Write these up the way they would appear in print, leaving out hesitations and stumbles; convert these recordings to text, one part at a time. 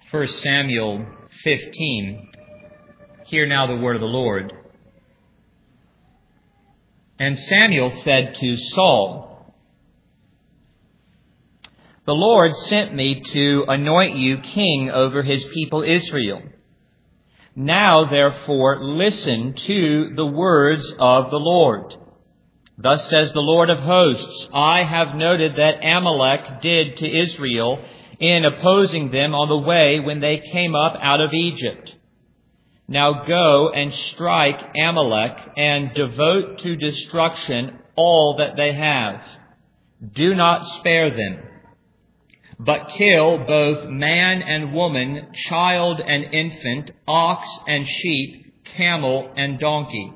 1 Samuel 15. Hear now the word of the Lord. And Samuel said to Saul, "The Lord sent me to anoint you king over his people Israel. Now, therefore, listen to the words of the Lord. Thus says the Lord of hosts, I have noted that Amalek did to Israel in opposing them on the way when they came up out of Egypt. Now go and strike Amalek and devote to destruction all that they have. Do not spare them, but kill both man and woman, child and infant, ox and sheep, camel and donkey."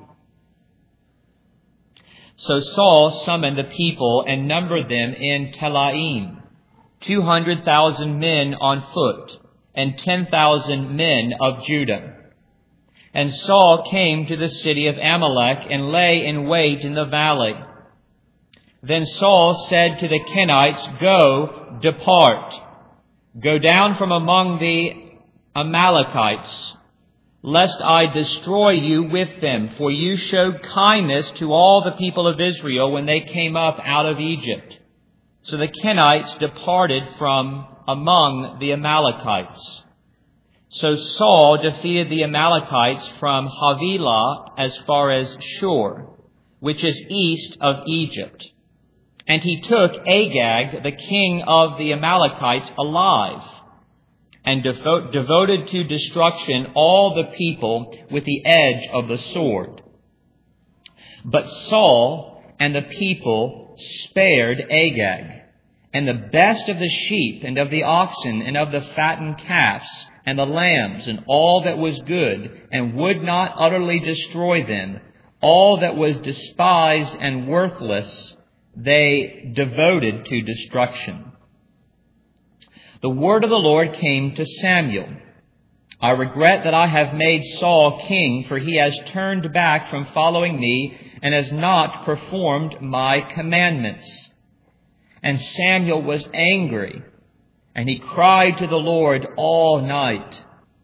So Saul summoned the people and numbered them in Telaim, 200,000 men on foot, and 10,000 men of Judah. And Saul came to the city of Amalek and lay in wait in the valley. Then Saul said to the Kenites, "Go, depart. Go down from among the Amalekites, lest I destroy you with them, for you showed kindness to all the people of Israel when they came up out of Egypt." So the Kenites departed from among the Amalekites. So Saul defeated the Amalekites from Havilah as far as Shur, which is east of Egypt. And he took Agag, the king of the Amalekites, alive, and devoted to destruction all the people with the edge of the sword. But Saul and the people spared Agag, and the best of the sheep and of the oxen and of the fattened calves and the lambs and all that was good, and would not utterly destroy them. All that was despised and worthless they devoted to destruction. The word of the Lord came to Samuel. "I regret that I have made Saul king, for he has turned back from following me and has not performed my commandments." And Samuel was angry, and he cried to the Lord all night.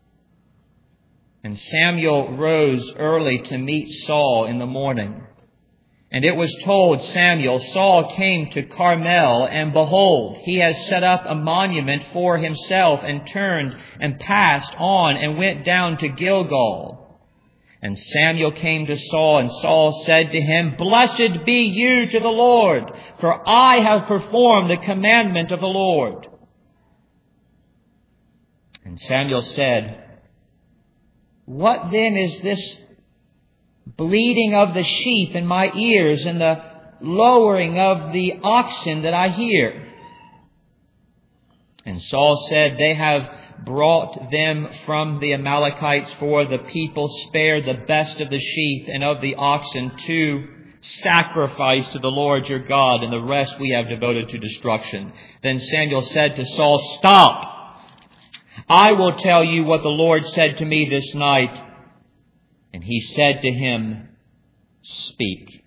And Samuel rose early to meet Saul in the morning. And it was told Samuel, "Saul came to Carmel, and behold, he has set up a monument for himself, and turned and passed on and went down to Gilgal." And Samuel came to Saul, and Saul said to him, "Blessed be you to the Lord, for I have performed the commandment of the Lord." And Samuel said, "What then is this bleating of the sheep in my ears and the lowing of the oxen that I hear?" And Saul said, "They have brought them from the Amalekites, for the people spared the best of the sheep and of the oxen to sacrifice to the Lord your God, and the rest we have devoted to destruction." Then Samuel said to Saul, "Stop! I will tell you what the Lord said to me this night." And he said to him, "Speak."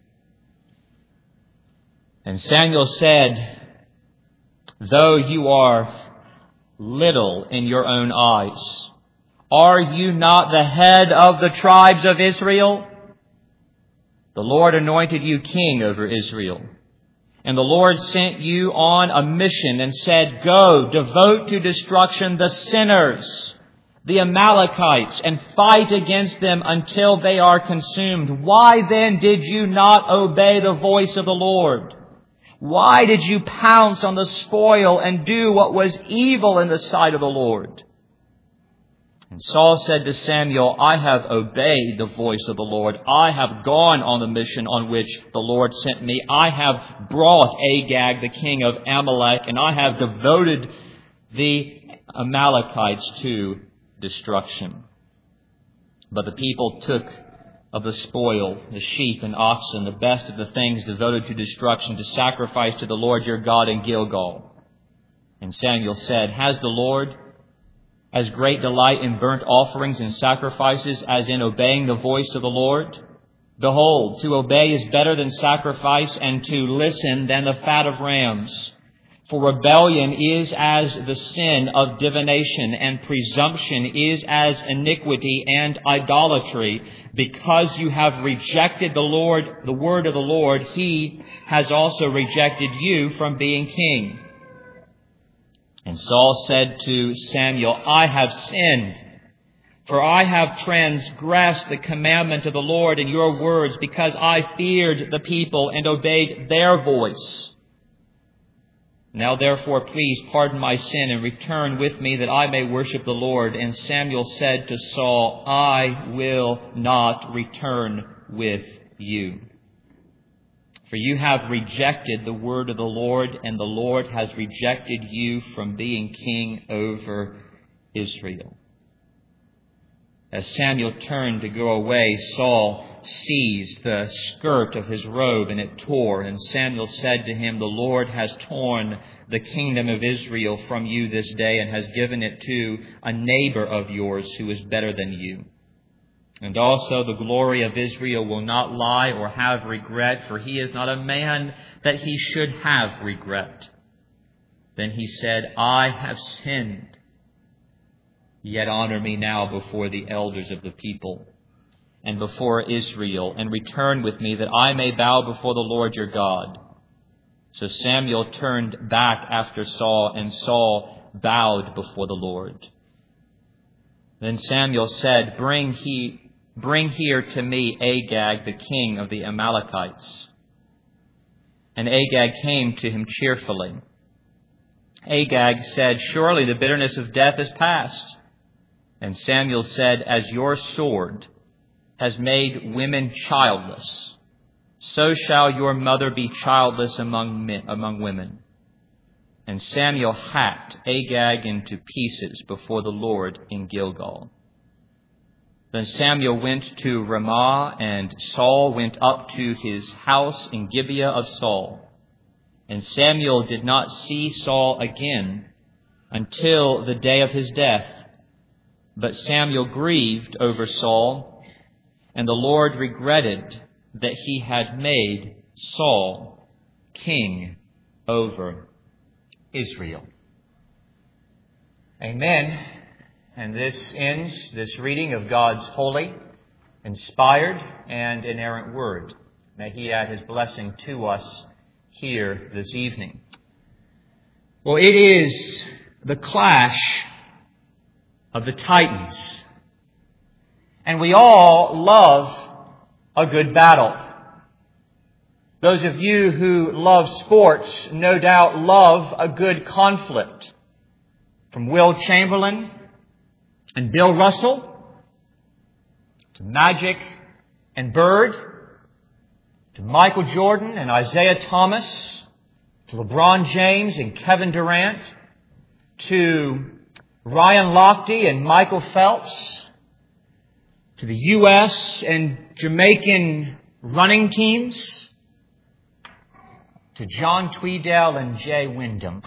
And Samuel said, "Though you are little in your own eyes, are you not the head of the tribes of Israel? The Lord anointed you king over Israel. And the Lord sent you on a mission and said, 'Go, devote to destruction the sinners, the Amalekites, and fight against them until they are consumed.' Why then did you not obey the voice of the Lord? Why did you pounce on the spoil and do what was evil in the sight of the Lord?" And Saul said to Samuel, "I have obeyed the voice of the Lord. I have gone on the mission on which the Lord sent me. I have brought Agag, the king of Amalek, and I have devoted the Amalekites to destruction." But the people took of the spoil, the sheep and oxen, the best of the things devoted to destruction, to sacrifice to the Lord your God in Gilgal. And Samuel said, "Has the Lord as great delight in burnt offerings and sacrifices as in obeying the voice of the Lord? Behold, to obey is better than sacrifice, and to listen than the fat of rams. For rebellion is as the sin of divination, and presumption is as iniquity and idolatry. Because you have rejected the word of the Lord, He has also rejected you from being king." And Saul said to Samuel, "I have sinned, for I have transgressed the commandment of the Lord in your words, because I feared the people and obeyed their voice. Now therefore, please pardon my sin and return with me that I may worship the Lord." And Samuel said to Saul, "I will not return with you. For you have rejected the word of the Lord, and the Lord has rejected you from being king over Israel." As Samuel turned to go away, Saul seized the skirt of his robe, and it tore. And Samuel said to him, "The Lord has torn the kingdom of Israel from you this day, and has given it to a neighbor of yours who is better than you. And also the glory of Israel will not lie or have regret, for he is not a man that he should have regret." Then he said, "I have sinned. Yet honor me now before the elders of the people and before Israel, and return with me that I may bow before the Lord your God." So Samuel turned back after Saul, and Saul bowed before the Lord. Then Samuel said, Bring here to me Agag, the king of the Amalekites." And Agag came to him cheerfully. Agag said, "Surely the bitterness of death is past." And Samuel said, "As your sword has made women childless, so shall your mother be childless among women." And Samuel hacked Agag into pieces before the Lord in Gilgal. Then Samuel went to Ramah, and Saul went up to his house in Gibeah of Saul. And Samuel did not see Saul again until the day of his death. But Samuel grieved over Saul, and the Lord regretted that he had made Saul king over Israel. Amen. And this ends this reading of God's holy, inspired, and inerrant word. May He add His blessing to us here this evening. Well, it is the clash of the Titans. And we all love a good battle. Those of you who love sports no doubt love a good conflict. From Will Chamberlain and Bill Russell, to Magic and Bird, to Michael Jordan and Isaiah Thomas, to LeBron James and Kevin Durant, to Ryan Lochte and Michael Phelps, to the U.S. and Jamaican running teams, to John Tweedale and Jay Wyndham.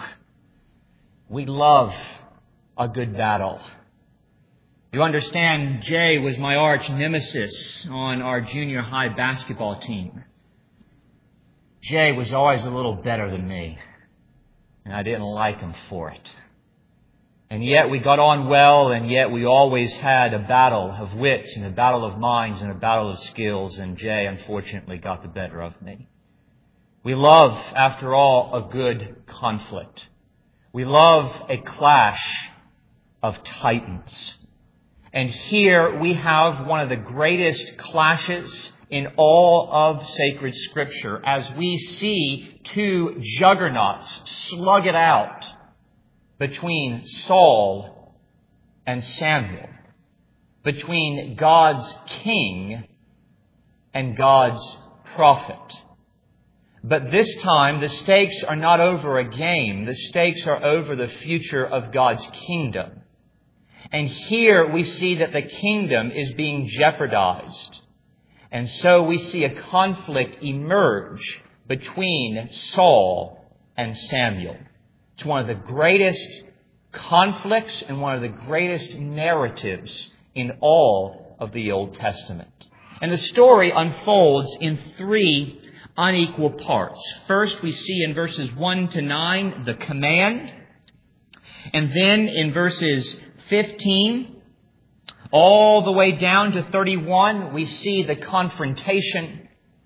We love a good battle. You understand, Jay was my arch nemesis on our junior high basketball team. Jay was always a little better than me, and I didn't like him for it. And yet we got on well, and yet we always had a battle of wits and a battle of minds and a battle of skills, and Jay unfortunately got the better of me. We love, after all, a good conflict. We love a clash of titans. And here we have one of the greatest clashes in all of sacred Scripture as we see two juggernauts slug it out between Saul and Samuel, between God's king and God's prophet. But this time, the stakes are not over a game. The stakes are over the future of God's kingdom. And here we see that the kingdom is being jeopardized. And so we see a conflict emerge between Saul and Samuel. It's one of the greatest conflicts and one of the greatest narratives in all of the Old Testament. And the story unfolds in three unequal parts. First, we see in verses 1 to 9 the command. And then in verses 15 all the way down to 31, we see the confrontation.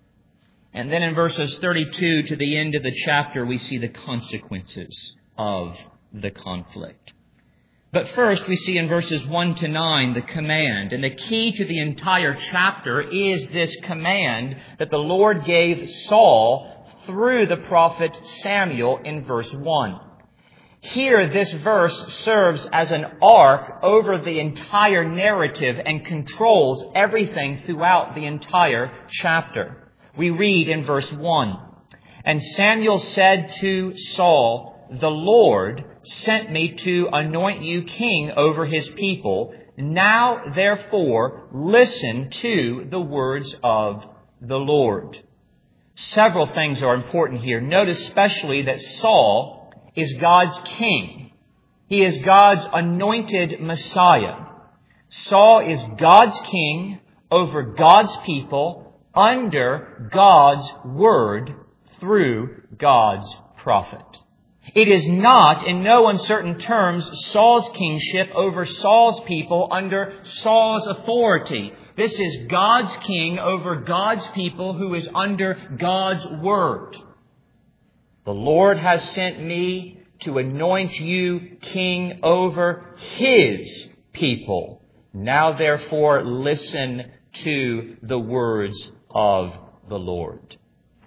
And then in verses 32 to the end of the chapter, we see the consequences of the conflict. But first, we see in verses 1 to 9 the command. And the key to the entire chapter is this command that the Lord gave Saul through the prophet Samuel in verse 1. Here, this verse serves as an arc over the entire narrative and controls everything throughout the entire chapter. We read in verse 1, "And Samuel said to Saul, 'The Lord sent me to anoint you king over his people. Now, therefore, listen to the words of the Lord.'" Several things are important here. Note especially that Saul is God's king. He is God's anointed Messiah. Saul is God's king over God's people under God's word through God's prophet. It is not, in no uncertain terms, Saul's kingship over Saul's people under Saul's authority. This is God's king over God's people who is under God's word. "The Lord has sent me to anoint you king over His people. Now, therefore, listen to the words of the Lord."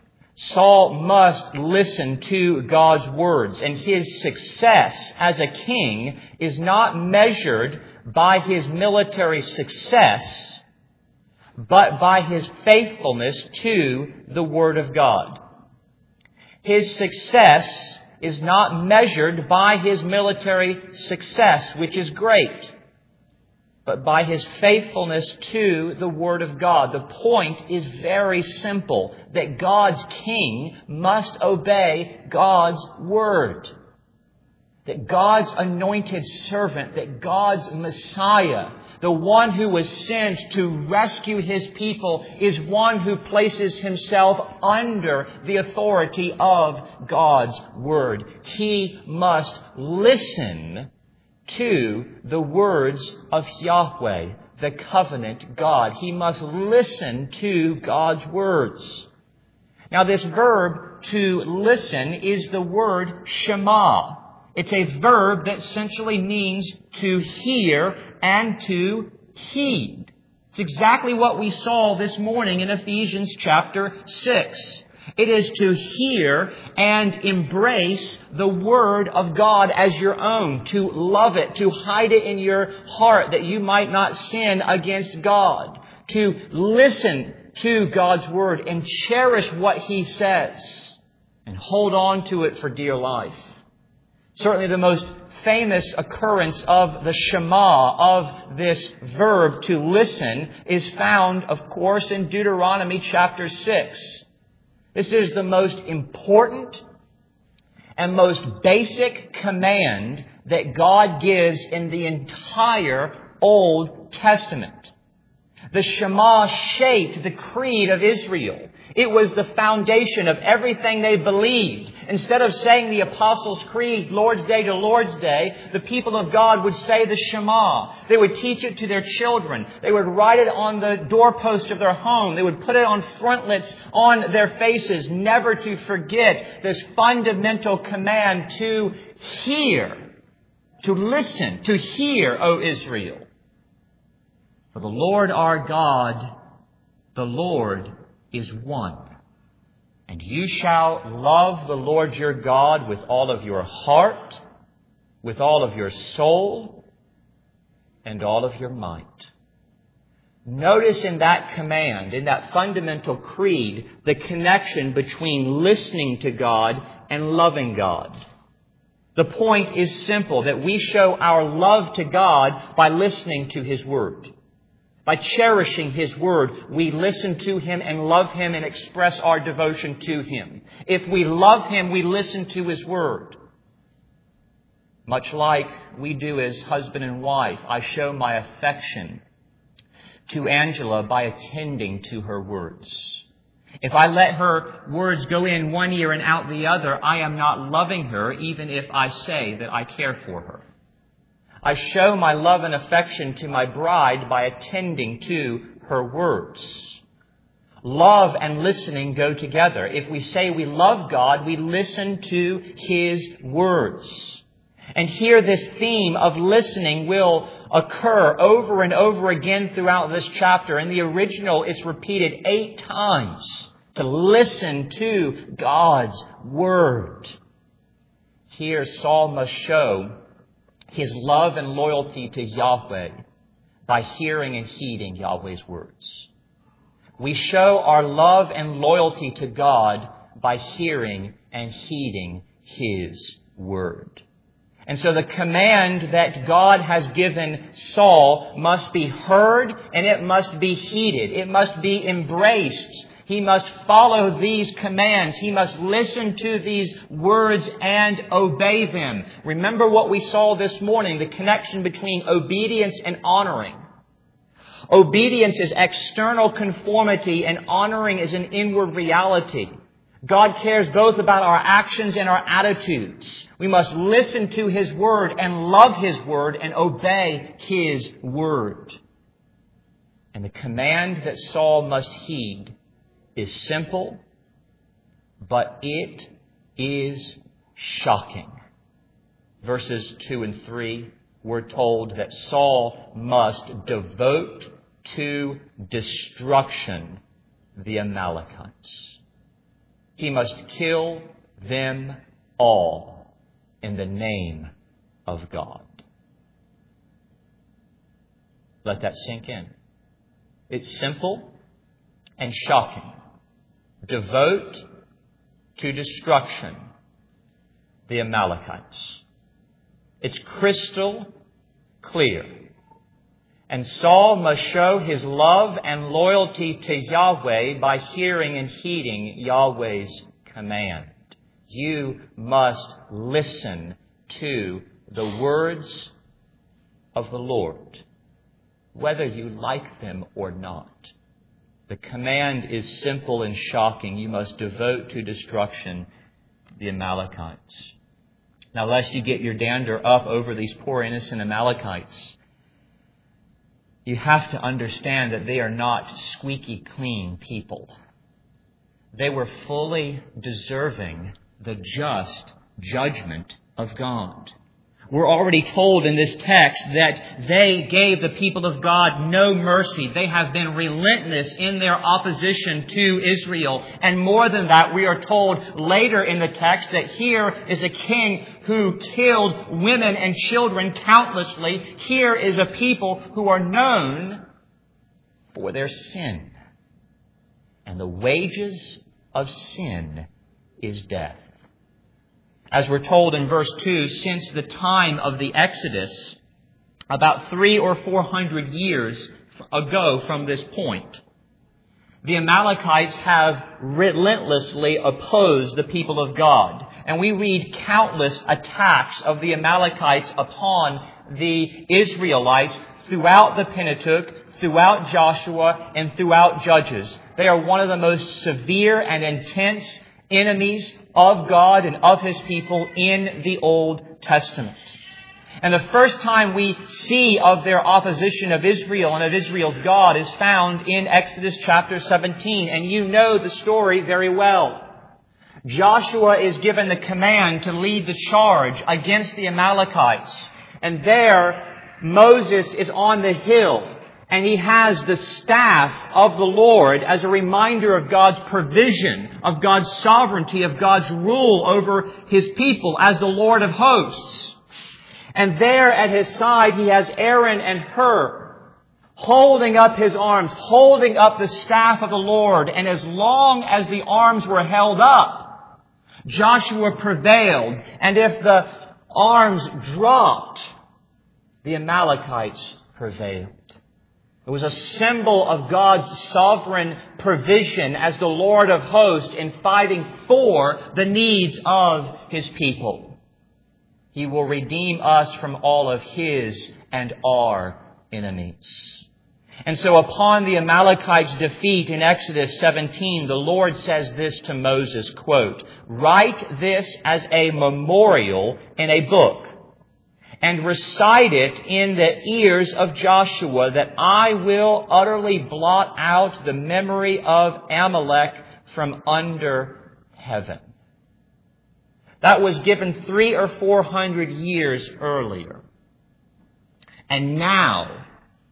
Saul must listen to God's words, and his success as a king is not measured by his military success, but by his faithfulness to the Word of God. His success is not measured by his military success, which is great, but by his faithfulness to the Word of God. The point is very simple, that God's king must obey God's word. That God's anointed servant, that God's Messiah, the one who was sent to rescue His people, is one who places himself under the authority of God's word. He must listen to the words of Yahweh, the covenant God. He must listen to God's words. Now, this verb to listen is the word shema. It's a verb that essentially means to hear and to heed. It's exactly what we saw this morning in Ephesians chapter 6. It is to hear and embrace the Word of God as your own, to love it, to hide it in your heart that you might not sin against God, to listen to God's Word and cherish what He says and hold on to it for dear life. Certainly the most famous occurrence of the Shema, of this verb to listen, is found, of course, in Deuteronomy chapter 6. This is the most important and most basic command that God gives in the entire Old Testament. The Shema shaped the creed of Israel. It was the foundation of everything they believed. Instead of saying the Apostles' Creed, Lord's Day to Lord's Day, the people of God would say the Shema. They would teach it to their children. They would write it on the doorpost of their home. They would put it on frontlets on their faces, never to forget this fundamental command to hear, to listen, to hear, O Israel. For the Lord our God, the Lord is one. And you shall love the Lord your God with all of your heart, with all of your soul, and all of your might. Notice in that command, in that fundamental creed, the connection between listening to God and loving God. The point is simple, that we show our love to God by listening to His Word. By cherishing His Word, we listen to Him and love Him and express our devotion to Him. If we love Him, we listen to His Word. Much like we do as husband and wife, I show my affection to Angela by attending to her words. If I let her words go in one ear and out the other, I am not loving her, even if I say that I care for her. I show my love and affection to my bride by attending to her words. Love and listening go together. If we say we love God, we listen to His words. And here this theme of listening will occur over and over again throughout this chapter. In the original, it's repeated 8 times to listen to God's Word. Here, Saul must show his love and loyalty to Yahweh by hearing and heeding Yahweh's words. We show our love and loyalty to God by hearing and heeding His Word. And so the command that God has given Saul must be heard and it must be heeded. It must be embraced. He must follow these commands. He must listen to these words and obey them. Remember what we saw this morning, the connection between obedience and honoring. Obedience is external conformity and honoring is an inward reality. God cares both about our actions and our attitudes. We must listen to His Word and love His Word and obey His Word. And the command that Saul must heed is simple, but it is shocking. Verses 2 and 3, we're told that Saul must devote to destruction the Amalekites. He must kill them all in the name of God. Let that sink in. It's simple and shocking. Devote to destruction the Amalekites. It's crystal clear. And Saul must show his love and loyalty to Yahweh by hearing and heeding Yahweh's command. You must listen to the words of the Lord, whether you like them or not. The command is simple and shocking. You must devote to destruction the Amalekites. Now, lest you get your dander up over these poor innocent Amalekites, you have to understand that they are not squeaky clean people. They were fully deserving the just judgment of God. We're already told in this text that they gave the people of God no mercy. They have been relentless in their opposition to Israel. And more than that, we are told later in the text that here is a king who killed women and children countlessly. Here is a people who are known for their sin. And the wages of sin is death. As we're told in verse 2, since the time of the Exodus, about 300 or 400 years ago from this point, the Amalekites have relentlessly opposed the people of God. And we read countless attacks of the Amalekites upon the Israelites throughout the Pentateuch, throughout Joshua, and throughout Judges. They are one of the most severe and intense enemies of God and of His people in the Old Testament. And the first time we see of their opposition of Israel and of Israel's God is found in Exodus chapter 17. And you know the story very well. Joshua is given the command to lead the charge against the Amalekites. And there, Moses is on the hill. And he has the staff of the Lord as a reminder of God's provision, of God's sovereignty, of God's rule over His people as the Lord of hosts. And there at his side he has Aaron and Hur holding up his arms, holding up the staff of the Lord. And as long as the arms were held up, Joshua prevailed. And if the arms dropped, the Amalekites prevailed. It was a symbol of God's sovereign provision as the Lord of hosts in fighting for the needs of His people. He will redeem us from all of His and our enemies. And so upon the Amalekites' defeat in Exodus 17, the Lord says this to Moses, quote, "Write this as a memorial in a book, and recite it in the ears of Joshua, that I will utterly blot out the memory of Amalek from under heaven." That was given 300 or 400 years earlier. And now,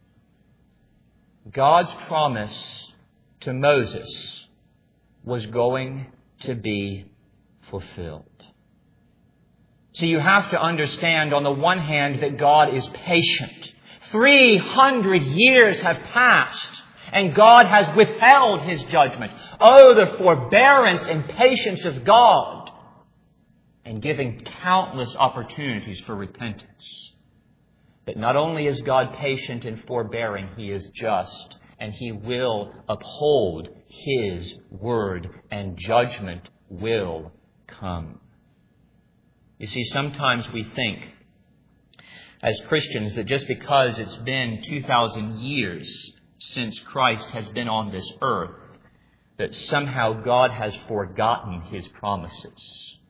God's promise to Moses was going to be fulfilled. So you have to understand, on the one hand, that God is patient. 300 years have passed, and God has withheld His judgment. Oh, the forbearance and patience of God, and giving countless opportunities for repentance. But not only is God patient and forbearing, He is just, and He will uphold His word, and judgment will come. You see, sometimes we think, as Christians, that just because it's been 2,000 years since Christ has been on this earth, that somehow God has forgotten His promises.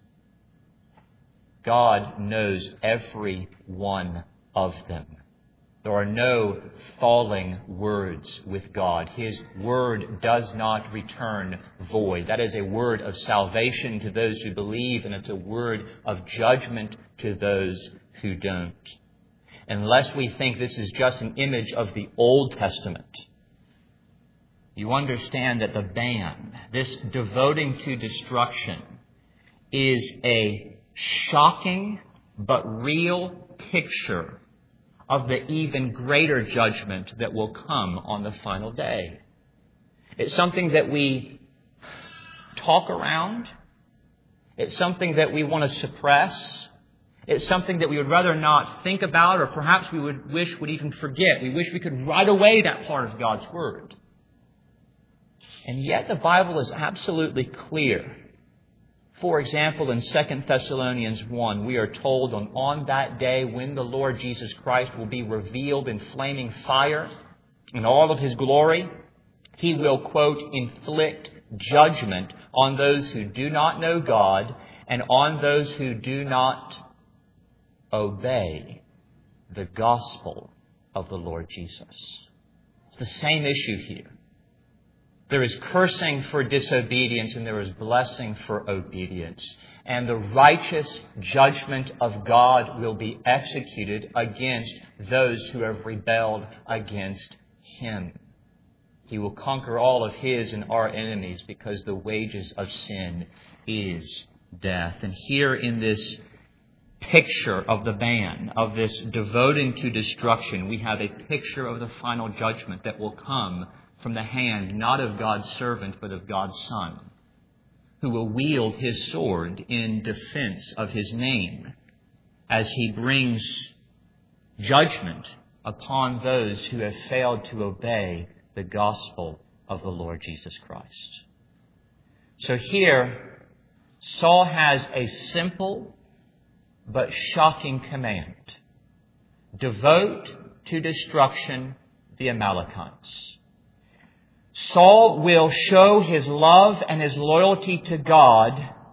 God knows every one of them. There are no falling words with God. His word does not return void. That is a word of salvation to those who believe, and it's a word of judgment to those who don't. Unless we think this is just an image of the Old Testament, you understand that the ban, this devoting to destruction, is a shocking but real picture of the even greater judgment that will come on the final day. It's something that we talk around. It's something that we want to suppress. It's something that we would rather not think about, or perhaps we would wish would even forget. We wish we could write away that part of God's Word. And yet the Bible is absolutely clear. For example, in 2 Thessalonians 1, we are told on that day when the Lord Jesus Christ will be revealed in flaming fire in all of His glory, He will, quote, inflict judgment on those who do not know God and on those who do not obey the gospel of the Lord Jesus. It's the same issue here. There is cursing for disobedience, and there is blessing for obedience. And the righteous judgment of God will be executed against those who have rebelled against Him. He will conquer all of His and our enemies, because the wages of sin is death. And here in this picture of the ban, of this devoting to destruction, we have a picture of the final judgment that will come from the hand not of God's servant, but of God's Son, who will wield His sword in defense of His name as He brings judgment upon those who have failed to obey the gospel of the Lord Jesus Christ. So here, Saul has a simple but shocking command. Devote to destruction the Amalekites. Saul will show his love and his loyalty to God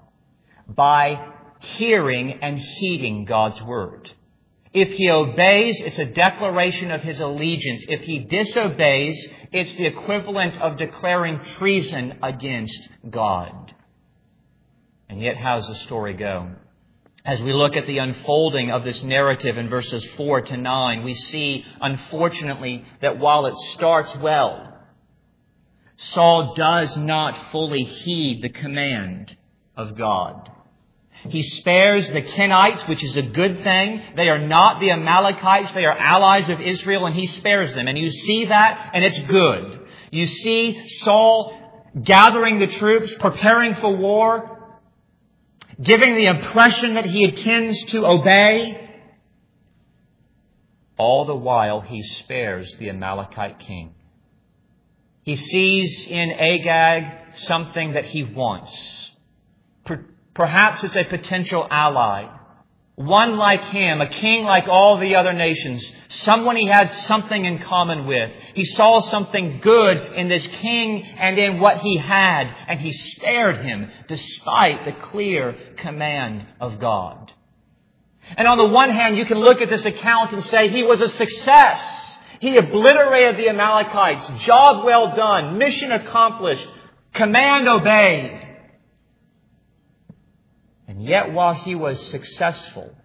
by hearing and heeding God's word. If he obeys, it's a declaration of his allegiance. If he disobeys, it's the equivalent of declaring treason against God. And yet, how does the story go? As we look at the unfolding of this narrative in verses 4 to 9, we see, unfortunately, that while it starts well, Saul does not fully heed the command of God. He spares the Kenites, which is a good thing. They are not the Amalekites. They are allies of Israel, and he spares them. And you see that, and it's good. You see Saul gathering the troops, preparing for war, giving the impression that he intends to obey. All the while, he spares the Amalekite king. He sees in Agag something that he wants. Perhaps it's a potential ally. One like him, a king like all the other nations, someone he had something in common with. He saw something good in this king and in what he had, and he spared him despite the clear command of God. And on the one hand, you can look at this account and say he was a success. He obliterated the Amalekites. Job well done. Mission accomplished. Command obeyed. And yet, while he was successful,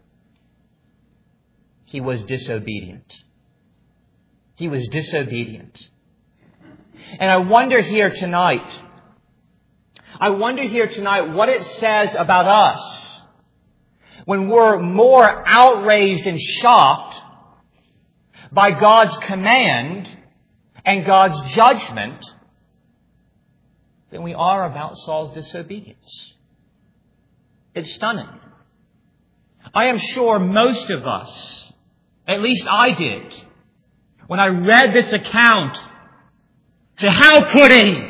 he was disobedient. He was disobedient. And I wonder here tonight what it says about us when we're more outraged and shocked by God's command and God's judgment than we are about Saul's disobedience. It's stunning. I am sure most of us, at least I did, when I read this account, said, how could he?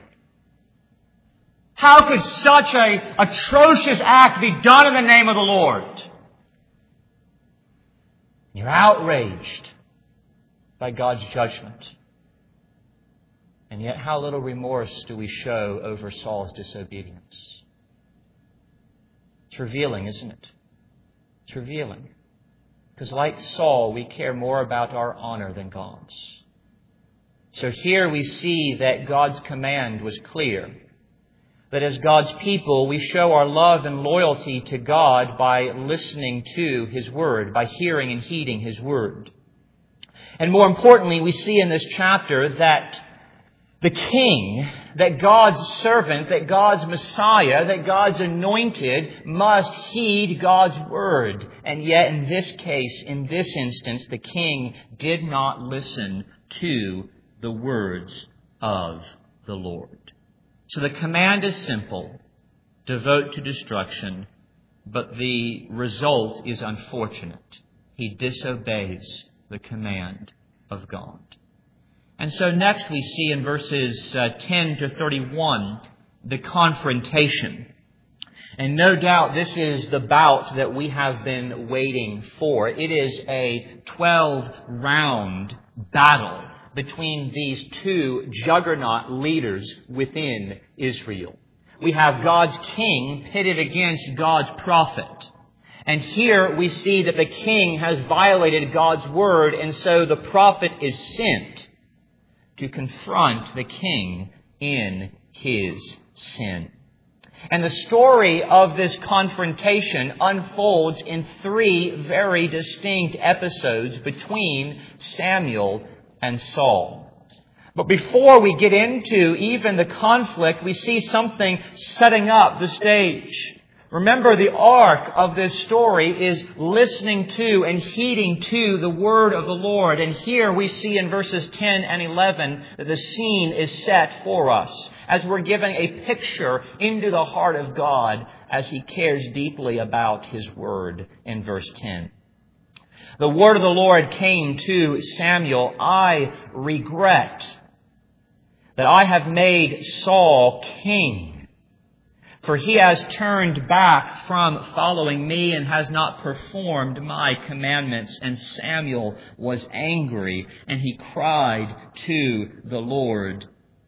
How could such an atrocious act be done in the name of the Lord? You're outraged by God's judgment. And yet how little remorse do we show over Saul's disobedience? It's revealing, isn't it? It's revealing. Because like Saul, we care more about our honor than God's. So here we see that God's command was clear. That as God's people, we show our love and loyalty to God by listening to His Word, by hearing and heeding His Word. And more importantly, we see in this chapter that the king, that God's servant, that God's Messiah, that God's anointed must heed God's word. And yet in this case, in this instance, the king did not listen to the words of the Lord. So the command is simple: devote to destruction, but the result is unfortunate. He disobeys the command of God. And so next we see in verses 10 to 31 the confrontation. And no doubt this is the bout that we have been waiting for. It is a 12-round battle between these two juggernaut leaders within Israel. We have God's king pitted against God's prophet. And here we see that the king has violated God's word, and so the prophet is sent to confront the king in his sin. And the story of this confrontation unfolds in three very distinct episodes between Samuel and Saul. But before we get into even the conflict, we see something setting up the stage. Remember, the arc of this story is listening to and heeding to the word of the Lord. And here we see in verses 10 and 11 that the scene is set for us as we're given a picture into the heart of God as He cares deeply about His word in verse 10. The word of the Lord came to Samuel, I regret that I have made Saul king, for he has turned back from following me and has not performed my commandments. And Samuel was angry, and he cried to the Lord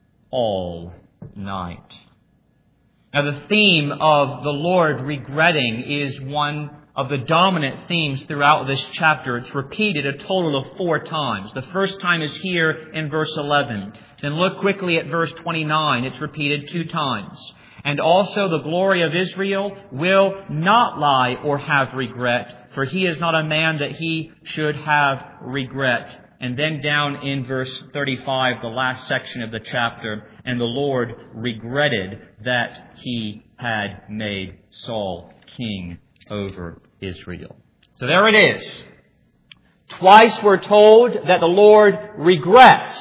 all night. Now, the theme of the Lord regretting is one of the dominant themes throughout this chapter. It's repeated a total of 4 times. The first time is here in verse 11. Then look quickly at verse 29. It's repeated 2 times. And also the glory of Israel will not lie or have regret, for he is not a man that he should have regret. And then down in verse 35, the last section of the chapter, and the Lord regretted that He had made Saul king over Israel. So there it is. Twice we're told that the Lord regrets.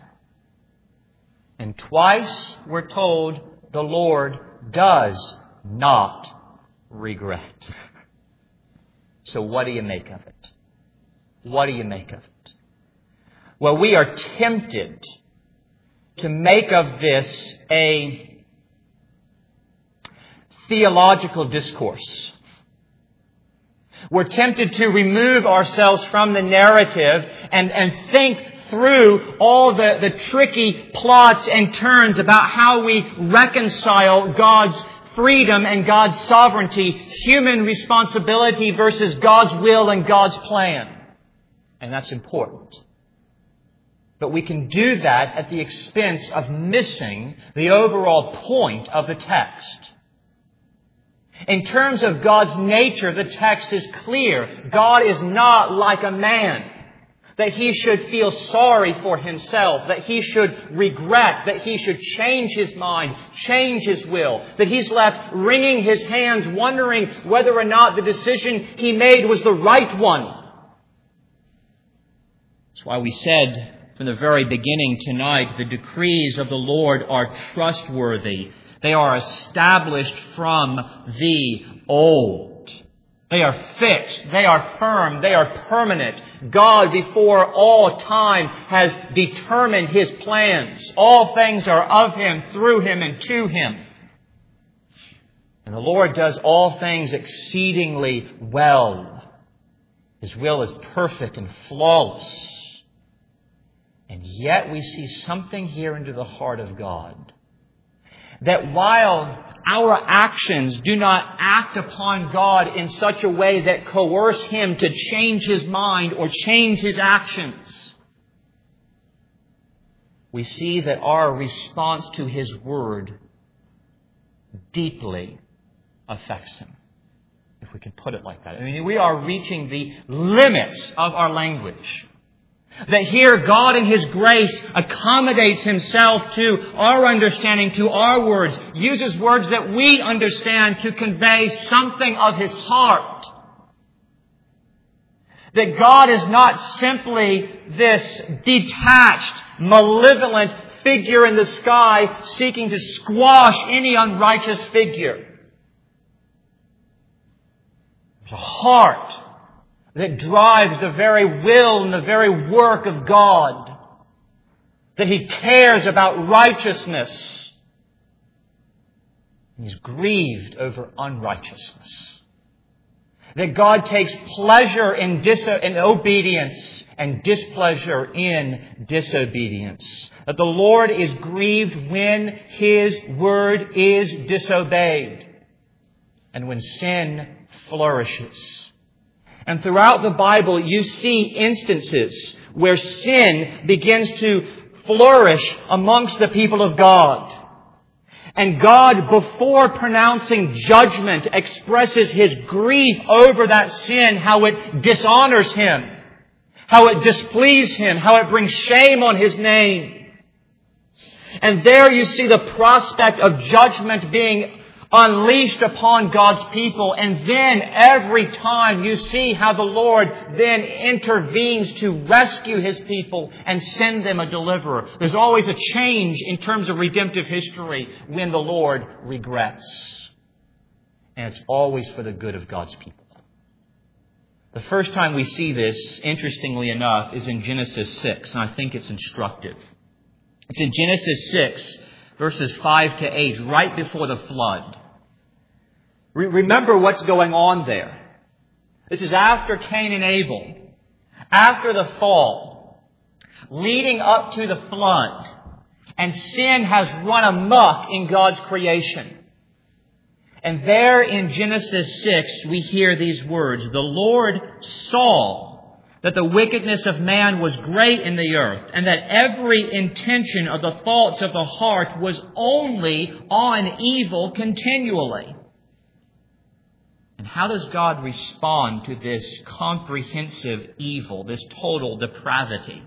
And twice we're told the Lord does not regret. So what do you make of it? What do you make of it? Well, we are tempted to make of this a theological discourse. We're tempted to remove ourselves from the narrative and think through all the tricky plots and turns about how we reconcile God's freedom and God's sovereignty, human responsibility versus God's will and God's plan. And that's important. But we can do that at the expense of missing the overall point of the text. In terms of God's nature, the text is clear. God is not like a man, that He should feel sorry for Himself, that He should regret, that He should change His mind, change His will, that He's left wringing His hands, wondering whether or not the decision He made was the right one. That's why we said from the very beginning tonight, the decrees of the Lord are trustworthy. They are established from the old. They are fixed. They are firm. They are permanent. God, before all time, has determined His plans. All things are of Him, through Him, and to Him. And the Lord does all things exceedingly well. His will is perfect and flawless. And yet we see something here into the heart of God. That while our actions do not act upon God in such a way that coerce Him to change His mind or change His actions, we see that our response to His Word deeply affects Him. If we can put it like that. I mean, we are reaching the limits of our language. That here God in His grace accommodates Himself to our understanding, to our words, uses words that we understand to convey something of His heart. That God is not simply this detached, malevolent figure in the sky seeking to squash any unrighteous figure. There's a heart that drives the very will and the very work of God. That He cares about righteousness. He's grieved over unrighteousness. That God takes pleasure in obedience and displeasure in disobedience. That the Lord is grieved when His word is disobeyed and when sin flourishes. And throughout the Bible, you see instances where sin begins to flourish amongst the people of God. And God, before pronouncing judgment, expresses His grief over that sin, how it dishonors Him, how it displeases Him, how it brings shame on His name. And there you see the prospect of judgment being unleashed upon God's people. And then every time you see how the Lord then intervenes to rescue His people and send them a deliverer. There's always a change in terms of redemptive history when the Lord regrets. And it's always for the good of God's people. The first time we see this, interestingly enough, is in Genesis 6. And I think it's instructive. It's in Genesis 6, verses 5 to 8, right before the flood. Remember what's going on there. This is after Cain and Abel, after the fall, leading up to the flood, and sin has run amok in God's creation. And there in Genesis 6, we hear these words, "The Lord saw that the wickedness of man was great in the earth, and that every intention of the thoughts of the heart was only on evil continually." And how does God respond to this comprehensive evil, this total depravity?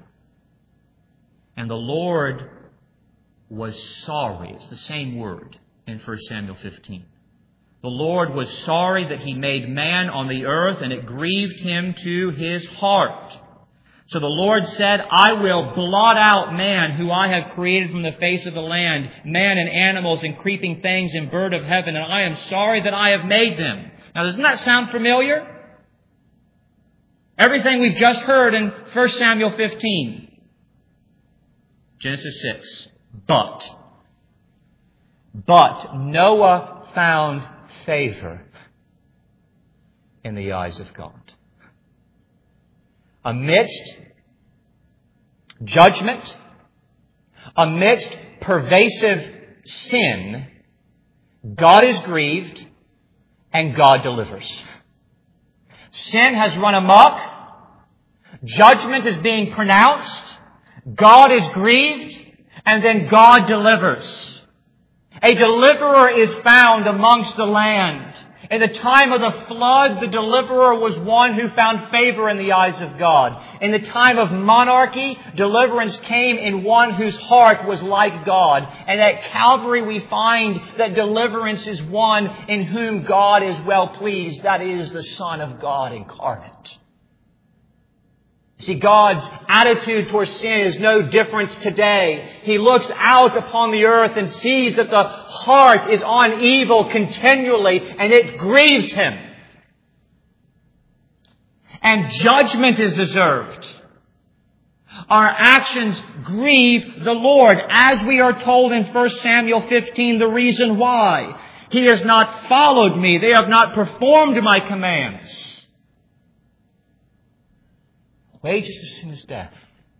And the Lord was sorry. It's the same word in 1 Samuel 15. The Lord was sorry that He made man on the earth, and it grieved Him to His heart. So the Lord said, "I will blot out man who I have created from the face of the land, man and animals and creeping things and bird of heaven, and I am sorry that I have made them." Now, doesn't that sound familiar? Everything we've just heard in 1 Samuel 15. Genesis 6. But Noah found favor. in the eyes of God. Amidst judgment, amidst pervasive sin, God is grieved and God delivers. Sin has run amok. Judgment is being pronounced. God is grieved, and then God delivers. A deliverer is found amongst the land. In the time of the flood, the deliverer was one who found favor in the eyes of God. In the time of monarchy, deliverance came in one whose heart was like God. And at Calvary we find that deliverance is one in whom God is well pleased. That is the Son of God incarnate. See, God's attitude towards sin is no different today. He looks out upon the earth and sees that the heart is on evil continually, and it grieves Him. And judgment is deserved. Our actions grieve the Lord, as we are told in 1 Samuel 15, the reason why. He has not followed me. They have not performed my commands. Wages of sin is death.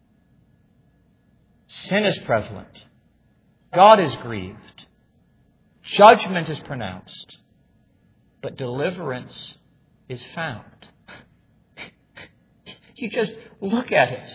Sin is prevalent. God is grieved. Judgment is pronounced. But deliverance is found. You just look at it.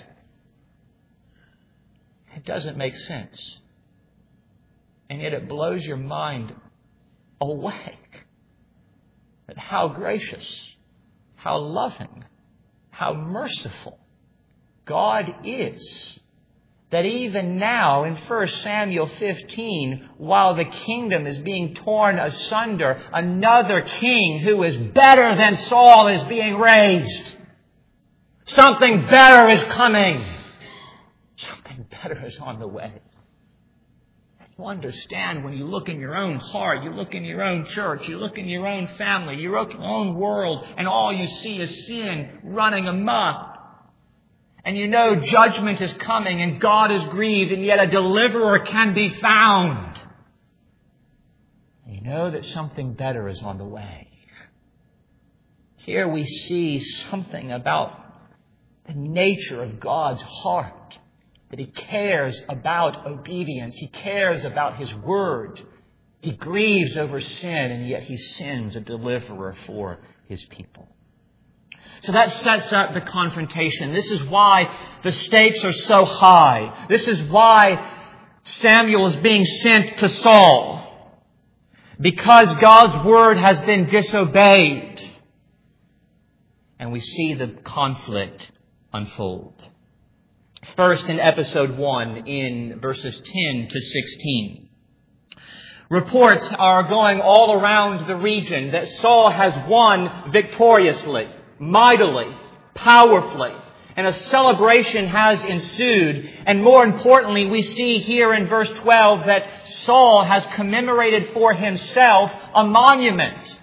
It doesn't make sense. And yet it blows your mind away. At how gracious, how loving, how merciful God is. That even now in 1 Samuel 15, while the kingdom is being torn asunder, another king who is better than Saul is being raised. Something better is coming. Something better is on the way. You understand when you look in your own heart, you look in your own church, you look in your own family, you look in your own world, and all you see is sin running amok. And you know judgment is coming and God is grieved, and yet a deliverer can be found. And you know that something better is on the way. Here we see something about the nature of God's heart. That He cares about obedience. He cares about His Word. He grieves over sin, and yet He sends a deliverer for His people. So that sets up the confrontation. This is why the stakes are so high. This is why Samuel is being sent to Saul. Because God's Word has been disobeyed. And we see the conflict unfold. First, in episode 1, in verses 10 to 16. Reports are going all around the region that Saul has won victoriously, mightily, powerfully, and a celebration has ensued. And more importantly, we see here in verse 12 that Saul has commemorated for himself a monument.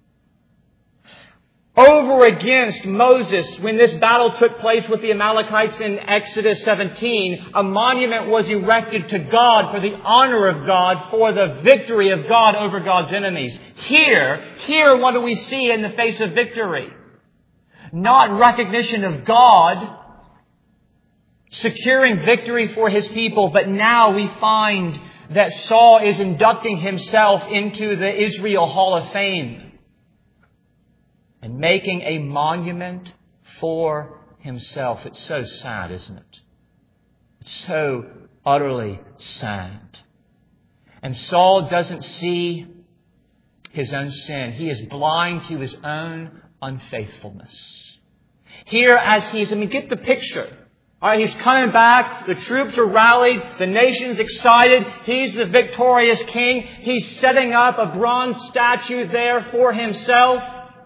Over against Moses, when this battle took place with the Amalekites in Exodus 17, a monument was erected to God for the honor of God, for the victory of God over God's enemies. Here, what do we see in the face of victory? Not recognition of God securing victory for His people, but now we find that Saul is inducting himself into the Israel Hall of Fame. And making a monument for himself. It's so sad, isn't it? It's so utterly sad. And Saul doesn't see his own sin. He is blind to his own unfaithfulness. Here as get the picture. All right, he's coming back. The troops are rallied. The nation's excited. He's the victorious king. He's setting up a bronze statue there for himself.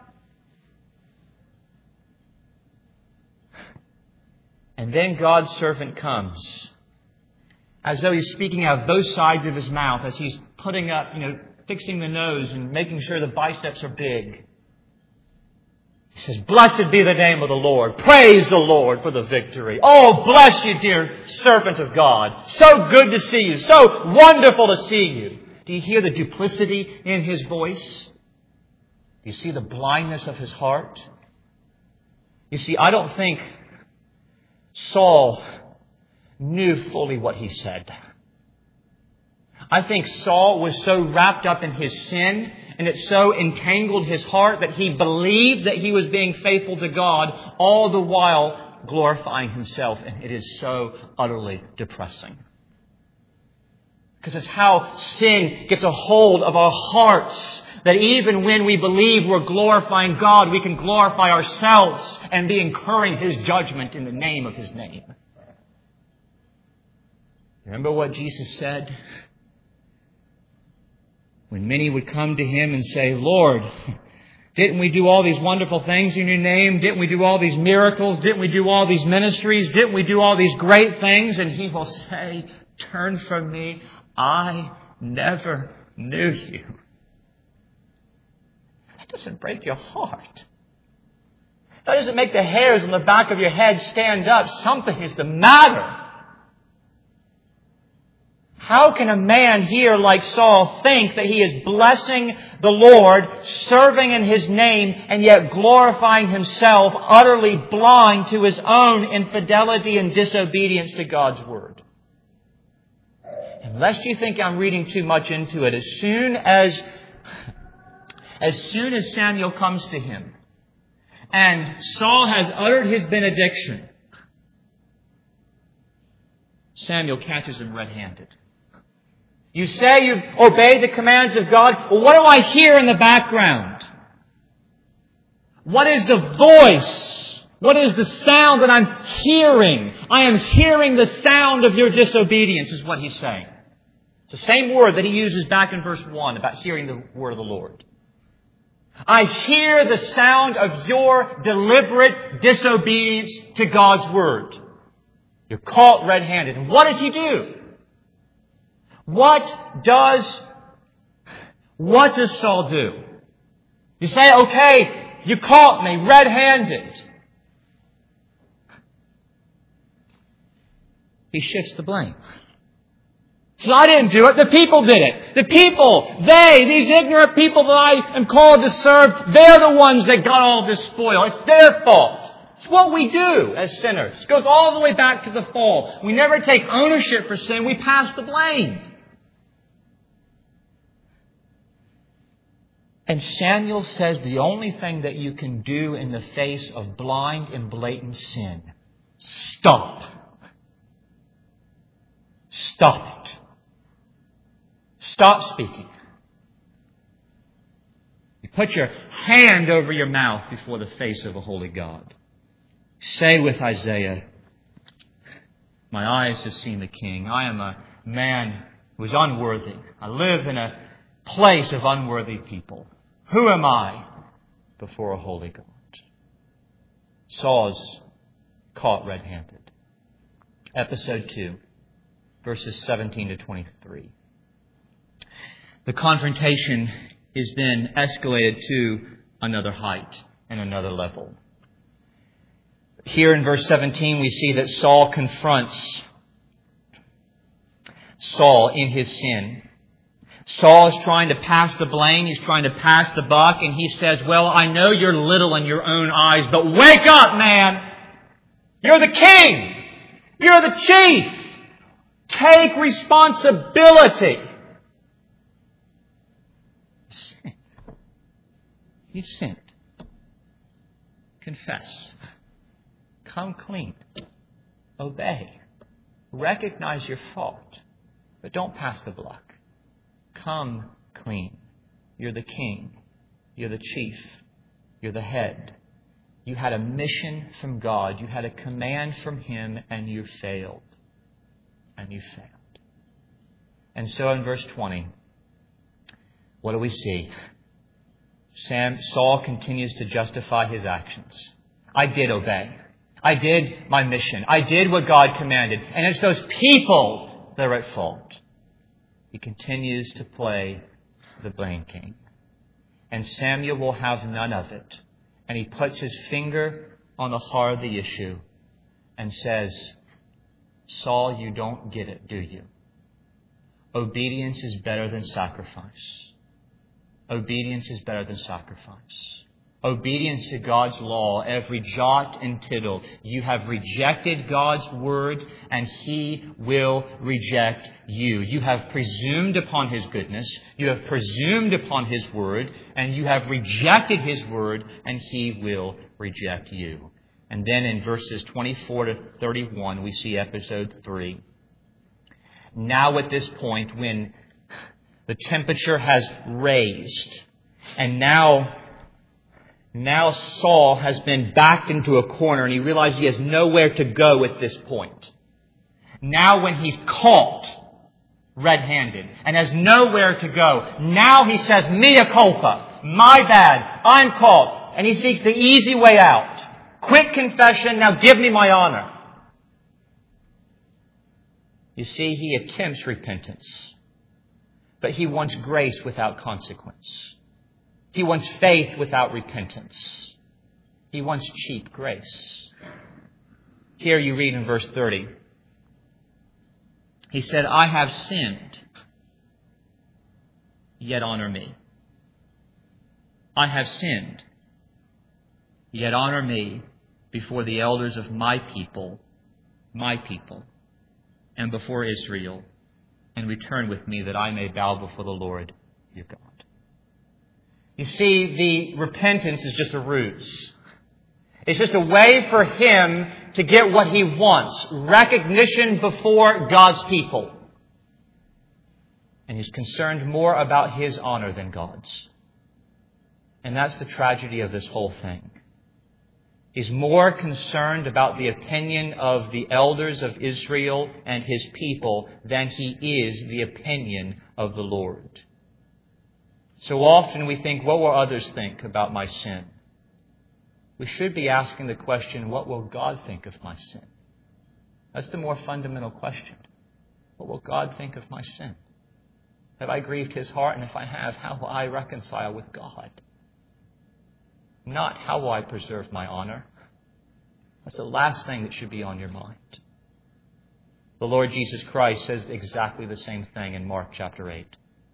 And then God's servant comes, as though He's speaking out of both sides of His mouth, as He's putting up, fixing the nose and making sure the biceps are big. He says, "Blessed be the name of the Lord. Praise the Lord for the victory. Oh, bless you, dear servant of God. So good to see you. So wonderful to see you." Do you hear the duplicity in his voice? Do you see the blindness of his heart? You see, I don't think Saul knew fully what he said. I think Saul was so wrapped up in his sin, and it so entangled his heart that he believed that he was being faithful to God, all the while glorifying himself. And it is so utterly depressing. Because it's how sin gets a hold of our hearts, that even when we believe we're glorifying God, we can glorify ourselves and be incurring His judgment in the name of His name. Remember what Jesus said? When many would come to Him and say, Lord, didn't we do all these wonderful things in Your name? Didn't we do all these miracles? Didn't we do all these ministries? Didn't we do all these great things? And He will say, turn from me. I never knew you. That doesn't break your heart. That doesn't make the hairs on the back of your head stand up. Something is the matter. How can a man here like Saul think that he is blessing the Lord, serving in His name, and yet glorifying himself, utterly blind to his own infidelity and disobedience to God's Word? Unless you think I'm reading too much into it, as soon as Samuel comes to him and Saul has uttered his benediction, Samuel catches him red-handed. You say you've obeyed the commands of God. Well, what do I hear in the background? What is the voice? What is the sound that I'm hearing? I am hearing the sound of your disobedience, is what he's saying. It's the same word that he uses back in verse 1 about hearing the word of the Lord. I hear the sound of your deliberate disobedience to God's Word. You're caught red-handed. And what does he do? What does Saul do? You say, okay, you caught me red-handed. He shifts the blame. So I didn't do it. The people did it. The people, these ignorant people that I am called to serve, they're the ones that got all this spoil. It's their fault. It's what we do as sinners. It goes all the way back to the fall. We never take ownership for sin. We pass the blame. And Samuel says the only thing that you can do in the face of blind and blatant sin, stop. Stop it. Stop speaking. You put your hand over your mouth before the face of a holy God. Say with Isaiah, my eyes have seen the King. I am a man who is unworthy. I live in a place of unworthy people. Who am I before a holy God? Saul's caught red-handed. Episode 2, verses 17 to 23. The confrontation is then escalated to another height and another level. Here in verse 17, we see that Saul confronts Saul in his sin. Saul is trying to pass the blame. He's trying to pass the buck. And he says, well, I know you're little in your own eyes, but wake up, man. You're the king. You're the chief. Take responsibility. Sin. You've sinned. Confess. Come clean. Obey. Recognize your fault. But don't pass the buck. Come clean. You're the king. You're the chief. You're the head. You had a mission from God. You had a command from Him, and you failed. And you failed. And so in verse 20, what do we see? Saul continues to justify his actions. I did obey. I did my mission. I did what God commanded. And it's those people that are at fault. He continues to play the blame game. And Samuel will have none of it. And he puts his finger on the heart of the issue and says, Saul, you don't get it, do you? Obedience is better than sacrifice. Obedience is better than sacrifice. Obedience to God's law, every jot and tittle. You have rejected God's word, and He will reject you. You have presumed upon His goodness. You have presumed upon His word, and you have rejected His word, and He will reject you. And then in verses 24 to 31, we see episode 3. Now at this point, when the temperature has raised, and now Saul has been backed into a corner and he realizes he has nowhere to go at this point. Now when he's caught red-handed and has nowhere to go, now he says, mea culpa, my bad, I'm caught. And he seeks the easy way out. Quick confession, now give me my honor. You see, he attempts repentance, but he wants grace without consequence. He wants faith without repentance. He wants cheap grace. Here you read in verse 30. He said, I have sinned, yet honor me. I have sinned, yet honor me before the elders of my people, and before Israel, and return with me that I may bow before the Lord your God. You see, the repentance is just a ruse. It's just a way for him to get what he wants, recognition before God's people. And he's concerned more about his honor than God's. And that's the tragedy of this whole thing. He's more concerned about the opinion of the elders of Israel and his people than he is the opinion of the Lord. So often we think, what will others think about my sin? We should be asking the question, what will God think of my sin? That's the more fundamental question. What will God think of my sin? Have I grieved His heart? And if I have, how will I reconcile with God? Not how will I preserve my honor? That's the last thing that should be on your mind. The Lord Jesus Christ says exactly the same thing in Mark chapter 8.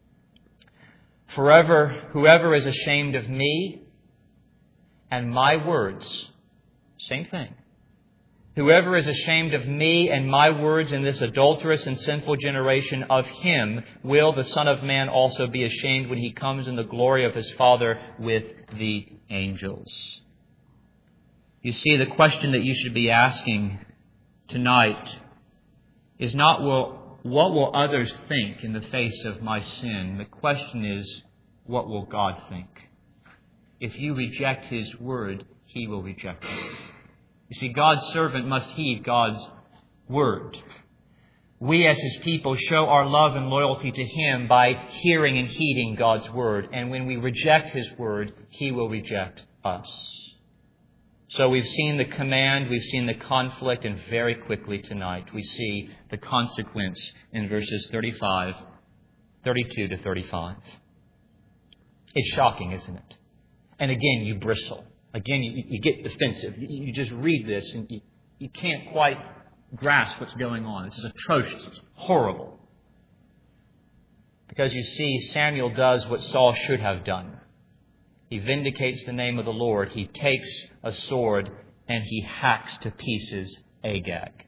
Whoever is ashamed of me and my words, same thing. Whoever is ashamed of me and my words in this adulterous and sinful generation, of him will the Son of Man also be ashamed when He comes in the glory of His Father with the angels. You see, the question that you should be asking tonight is not, what will others think in the face of my sin? The question is, what will God think? If you reject His word, He will reject you. You see, God's servant must heed God's word. We as His people show our love and loyalty to Him by hearing and heeding God's word. And when we reject His word, He will reject us. So we've seen the command, we've seen the conflict, and very quickly tonight we see the consequence in verses 32 to 35. It's shocking, isn't it? And again, you bristle. Again, you get defensive. You just read this and you can't quite grasp what's going on. This is atrocious. It's horrible. Because you see, Samuel does what Saul should have done. He vindicates the name of the Lord. He takes a sword and he hacks to pieces Agag.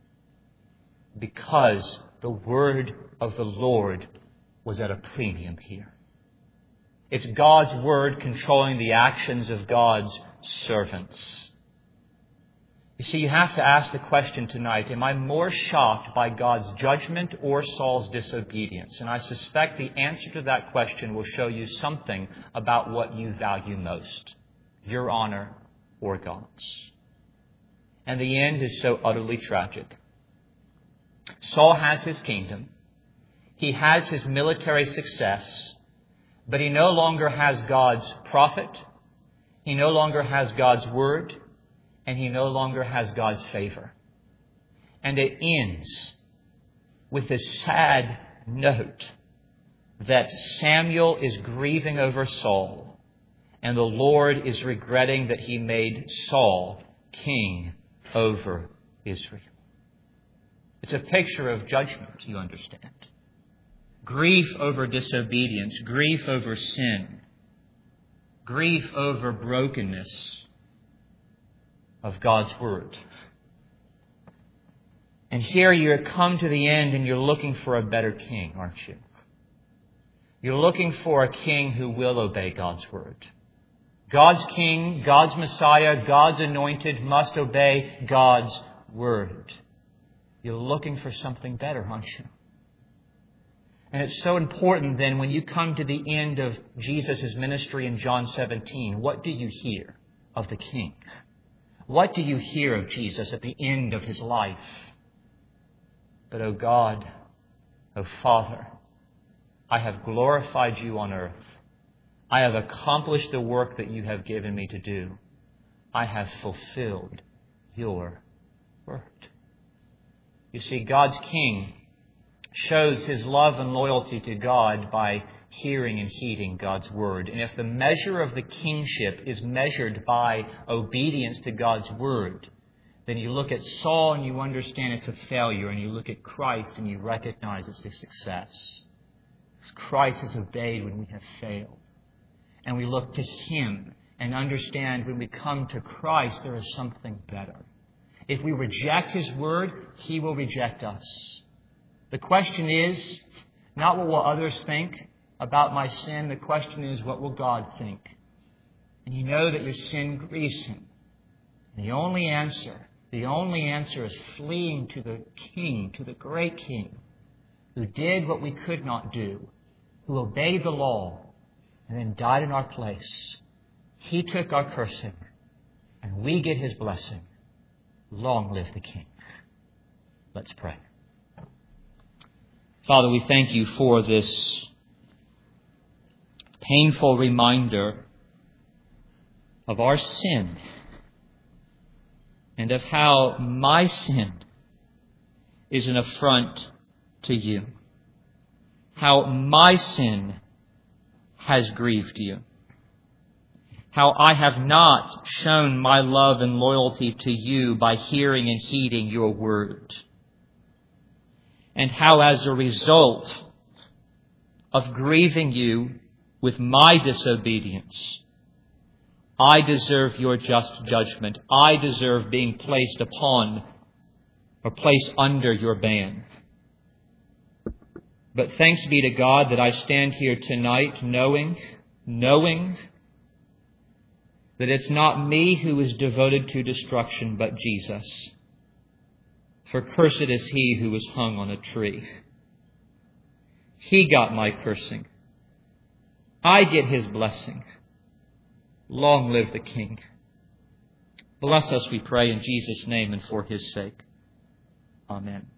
Because the word of the Lord was at a premium here. It's God's word controlling the actions of God's servants. You see, you have to ask the question tonight, am I more shocked by God's judgment or Saul's disobedience? And I suspect the answer to that question will show you something about what you value most, your honor or God's. And the end is so utterly tragic. Saul has his kingdom. He has his military success. But he no longer has God's prophet. He no longer has God's word. And he no longer has God's favor. And it ends with this sad note that Samuel is grieving over Saul. And the Lord is regretting that He made Saul king over Israel. It's a picture of judgment, you understand. Grief over disobedience, grief over sin. grief over brokenness of God's Word. And here you come to the end and you're looking for a better king, aren't you? You're looking for a king who will obey God's Word. God's king, God's Messiah, God's anointed must obey God's Word. You're looking for something better, aren't you? And it's so important then when you come to the end of Jesus' ministry in John 17, what do you hear of the King? What do you hear of Jesus at the end of His life? But, O God, O Father, I have glorified you on earth. I have accomplished the work that you have given me to do. I have fulfilled your word. You see, God's King shows his love and loyalty to God by hearing and heeding God's word. And if the measure of the kingship is measured by obedience to God's word, then you look at Saul and you understand it's a failure, and you look at Christ and you recognize it's a success. Christ has obeyed when we have failed. And we look to Him and understand when we come to Christ there is something better. If we reject His word, He will reject us. The question is not what will others think about my sin. The question is, what will God think? And you know that your sin grieves Him. And the only answer is fleeing to the King, to the great King, who did what we could not do, who obeyed the law and then died in our place. He took our cursing and we get His blessing. Long live the King. Let's pray. Father, we thank you for this painful reminder of our sin and of how my sin is an affront to you. How my sin has grieved you. How I have not shown my love and loyalty to you by hearing and heeding your word. And how as a result of grieving you with my disobedience, I deserve your just judgment. I deserve being placed upon or placed under your ban. But thanks be to God that I stand here tonight knowing that it's not me who is devoted to destruction, but Jesus. For cursed is he who was hung on a tree. He got my cursing. I get his blessing. Long live the King. Bless us, we pray, in Jesus' name and for his sake. Amen.